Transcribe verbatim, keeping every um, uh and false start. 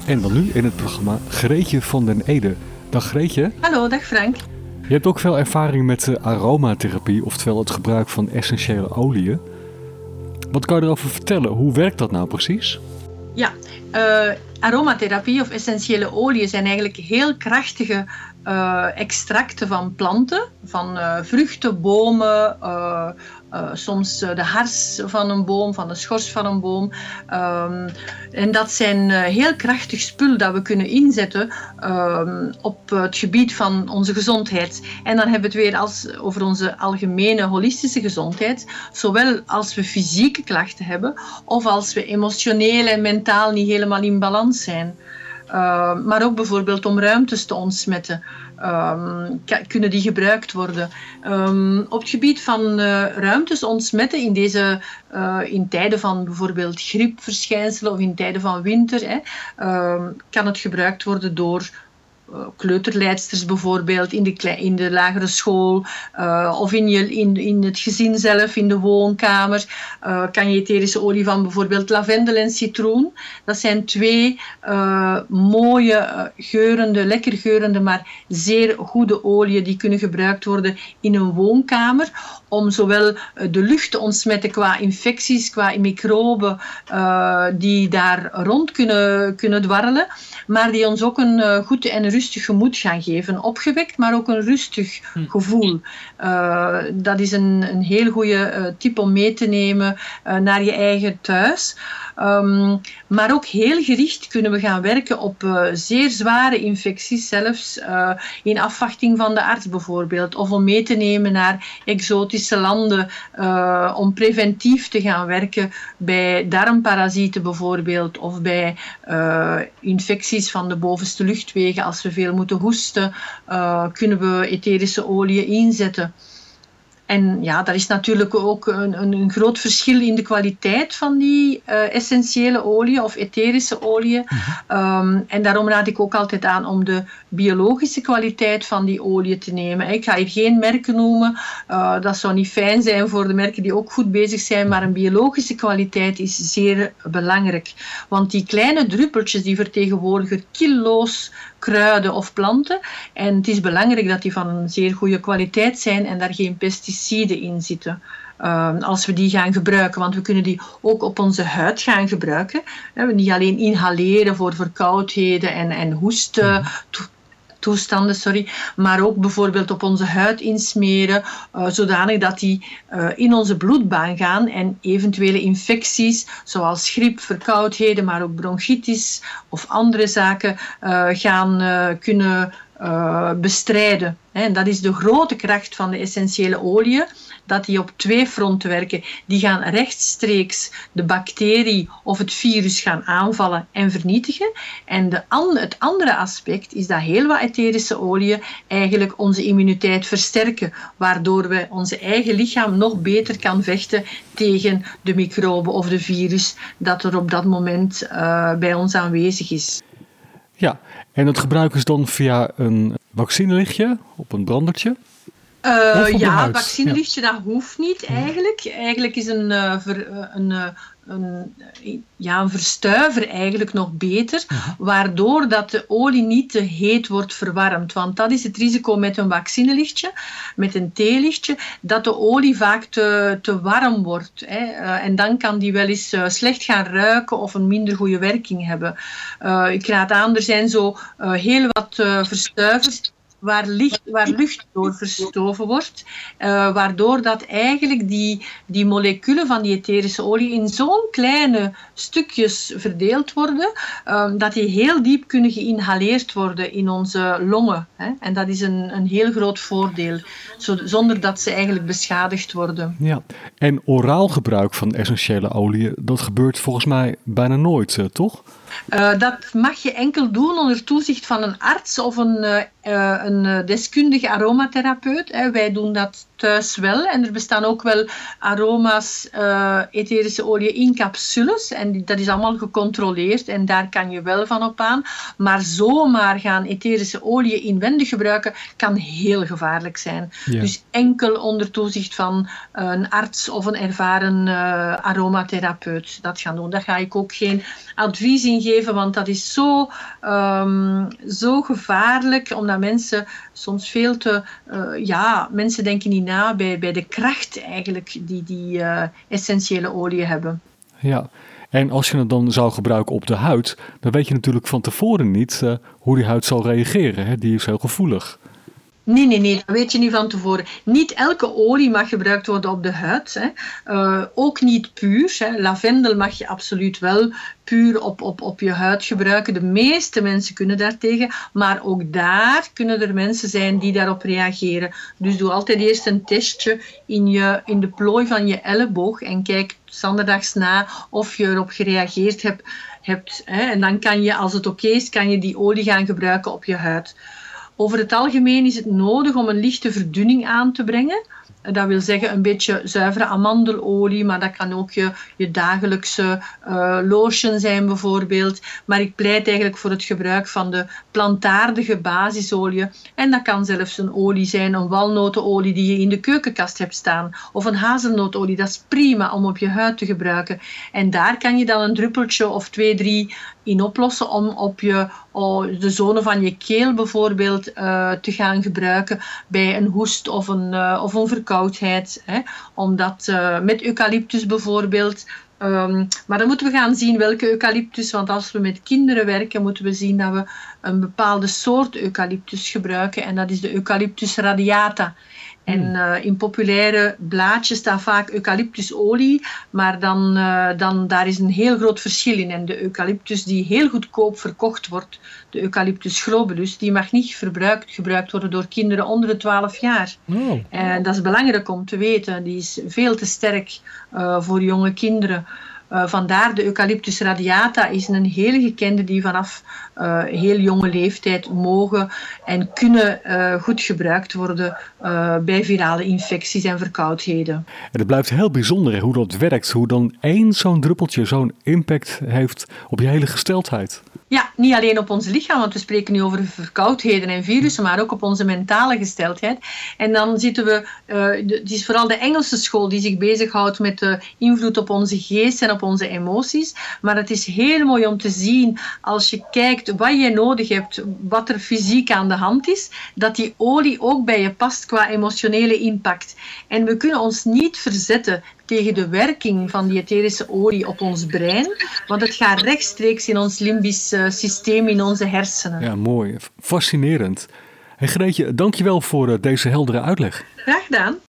En dan nu in het programma Greetje van den Ede. Dag Greetje. Hallo, dag Frank. Je hebt ook veel ervaring met de aromatherapie, oftewel het gebruik van essentiële oliën. Wat kan je erover vertellen? Hoe werkt dat nou precies? Ja, uh, aromatherapie of essentiële oliën zijn eigenlijk heel krachtige uh, extracten van planten, van uh, vruchten, bomen, uh, uh, soms uh, de hars van een boom, van de schors van een boom. Um, en dat zijn uh, heel krachtig spul dat we kunnen inzetten um, op het gebied van onze gezondheid. En dan hebben we het weer als, over onze algemene holistische gezondheid. Zowel als we fysieke klachten hebben of als we emotioneel en mentaal niet helemaal in balans zijn. Uh, maar ook bijvoorbeeld om ruimtes te ontsmetten. Um, k- kunnen die gebruikt worden. Um, op het gebied van uh, ruimtes ontsmetten in, deze, uh, in tijden van bijvoorbeeld griepverschijnselen of in tijden van winter, hè, um, kan het gebruikt worden door kleuterleidsters bijvoorbeeld in de, kle- in de lagere school uh, of in, je, in, in het gezin zelf, in de woonkamer. Uh, kan je etherische olie van bijvoorbeeld lavendel en citroen. Dat zijn twee uh, mooie, uh, geurende, lekker geurende, maar zeer goede oliën die kunnen gebruikt worden in een woonkamer om zowel de lucht te ontsmetten qua infecties, qua microben uh, die daar rond kunnen, kunnen dwarrelen, maar die ons ook een uh, goed en rustig gemoed gaan geven. Opgewekt, maar ook een rustig gevoel. Uh, dat is een, een heel goede uh, tip om mee te nemen uh, naar je eigen thuis. Um, maar ook heel gericht kunnen we gaan werken op uh, zeer zware infecties, zelfs uh, in afwachting van de arts bijvoorbeeld. Of om mee te nemen naar exotische landen, uh, om preventief te gaan werken bij darmparasieten bijvoorbeeld. Of bij uh, infecties van de bovenste luchtwegen. Als we veel moeten hoesten, uh, kunnen we etherische oliën inzetten. En ja, daar is natuurlijk ook een, een, een groot verschil in de kwaliteit van die uh, essentiële oliën of etherische oliën. Mm-hmm. Um, en daarom raad ik ook altijd aan om de biologische kwaliteit van die oliën te nemen. Ik ga hier geen merken noemen, uh, dat zou niet fijn zijn voor de merken die ook goed bezig zijn, maar een biologische kwaliteit is zeer belangrijk. Want die kleine druppeltjes die vertegenwoordigen kilo's kruiden of planten. En het is belangrijk dat die van een zeer goede kwaliteit zijn en daar geen pesticiden in zitten. Uh, als we die gaan gebruiken, want we kunnen die ook op onze huid gaan gebruiken. We niet alleen inhaleren voor verkoudheden en, en hoesten, to- toestanden, sorry, maar ook bijvoorbeeld op onze huid insmeren, uh, zodanig dat die uh, in onze bloedbaan gaan en eventuele infecties, zoals griep, verkoudheden, maar ook bronchitis of andere zaken, uh, gaan uh, kunnen uh, bestrijden. En dat is de grote kracht van de essentiële oliën, dat die op twee fronten werken. Die gaan rechtstreeks de bacterie of het virus gaan aanvallen en vernietigen. En de an- het andere aspect is dat heel wat etherische oliën eigenlijk onze immuniteit versterken, waardoor we onze eigen lichaam nog beter kan vechten tegen de microben of de virus dat er op dat moment uh, bij ons aanwezig is. Ja, en het gebruiken ze dan via een vaccinelichtje op een brandertje? Uh, ja, vaccinelichtje, ja. Dat hoeft niet eigenlijk. Eigenlijk is een, uh, ver, uh, een, uh, een, uh, ja, een verstuiver eigenlijk nog beter, uh-huh. Waardoor dat de olie niet te heet wordt verwarmd. Want dat is het risico met een vaccinelichtje, met een theelichtje, dat de olie vaak te, te warm wordt. Hè. Uh, en dan kan die wel eens uh, slecht gaan ruiken of een minder goede werking hebben. Uh, ik raad aan, er zijn zo uh, heel wat uh, verstuivers Waar, licht, waar lucht door verstoven wordt, uh, waardoor dat eigenlijk die, die moleculen van die etherische olie in zo'n kleine stukjes verdeeld worden, uh, dat die heel diep kunnen geïnhaleerd worden in onze longen. Hè? En dat is een, een heel groot voordeel, zo, zonder dat ze eigenlijk beschadigd worden. Ja, en oraal gebruik van essentiële oliën, dat gebeurt volgens mij bijna nooit, uh, toch? Uh, dat mag je enkel doen onder toezicht van een arts of een, uh, uh, een deskundige aromatherapeut. Hè. Wij doen dat thuis wel. En er bestaan ook wel aroma's, uh, etherische olie in capsules. En die, dat is allemaal gecontroleerd en daar kan je wel van op aan. Maar zomaar gaan etherische olie inwendig gebruiken kan heel gevaarlijk zijn. Ja. Dus enkel onder toezicht van een arts of een ervaren uh, aromatherapeut dat gaan doen. Daar ga ik ook geen advies in in geven, want dat is zo, um, zo gevaarlijk, omdat mensen soms veel te... Uh, ja, mensen denken niet na bij, bij de kracht eigenlijk die die uh, essentiële oliën hebben. Ja, en als je het dan zou gebruiken op de huid, dan weet je natuurlijk van tevoren niet uh, hoe die huid zal reageren. Hè? Die is heel gevoelig. Nee, nee, nee, dat weet je niet van tevoren. Niet elke olie mag gebruikt worden op de huid. Hè. Uh, ook niet puur. Hè. Lavendel mag je absoluut wel puur op, op, op je huid gebruiken. De meeste mensen kunnen daartegen. Maar ook daar kunnen er mensen zijn die daarop reageren. Dus doe altijd eerst een testje in, je, in de plooi van je elleboog. En kijk zondags na of je erop gereageerd hebt. hebt hè. En dan kan je, als het oké is, kan je die olie gaan gebruiken op je huid. Over het algemeen is het nodig om een lichte verdunning aan te brengen. Dat wil zeggen een beetje zuivere amandelolie, maar dat kan ook je, je dagelijkse uh, lotion zijn bijvoorbeeld. Maar ik pleit eigenlijk voor het gebruik van de plantaardige basisolie. En dat kan zelfs een olie zijn, een walnotenolie die je in de keukenkast hebt staan. Of een hazelnootolie, dat is prima om op je huid te gebruiken. En daar kan je dan een druppeltje of twee, drie in oplossen om op je, oh, de zone van je keel bijvoorbeeld uh, te gaan gebruiken bij een hoest of een, uh, of een verkoudheid. Hè. Omdat uh, met eucalyptus bijvoorbeeld. Um, maar dan moeten we gaan zien welke eucalyptus, want als we met kinderen werken, moeten we zien dat we een bepaalde soort eucalyptus gebruiken en dat is de Eucalyptus radiata. En uh, in populaire blaadjes staat vaak eucalyptusolie, maar dan, uh, dan daar is een heel groot verschil in. En de eucalyptus die heel goedkoop verkocht wordt, de Eucalyptus globulus, die mag niet verbruikt, gebruikt worden door kinderen onder de twaalf jaar. Oh. En dat is belangrijk om te weten, die is veel te sterk uh, voor jonge kinderen. Uh, vandaar de Eucalyptus radiata is een hele gekende die vanaf uh, heel jonge leeftijd mogen en kunnen uh, goed gebruikt worden uh, bij virale infecties en verkoudheden. En het blijft heel bijzonder hoe dat werkt, hoe dan één zo'n druppeltje zo'n impact heeft op je hele gesteldheid. Ja, niet alleen op ons lichaam, want we spreken nu over verkoudheden en virussen, maar ook op onze mentale gesteldheid. En dan zitten we, uh, de, het is vooral de Engelse school die zich bezighoudt met de invloed op onze geest en op onze emoties. Maar het is heel mooi om te zien, als je kijkt wat je nodig hebt, wat er fysiek aan de hand is, dat die olie ook bij je past qua emotionele impact. En we kunnen ons niet verzetten tegen de werking van die etherische olie op ons brein, want het gaat rechtstreeks in ons limbisch uh, systeem, in onze hersenen. Ja, mooi. Fascinerend. Hey Greetje, dankjewel voor uh, deze heldere uitleg. Graag gedaan.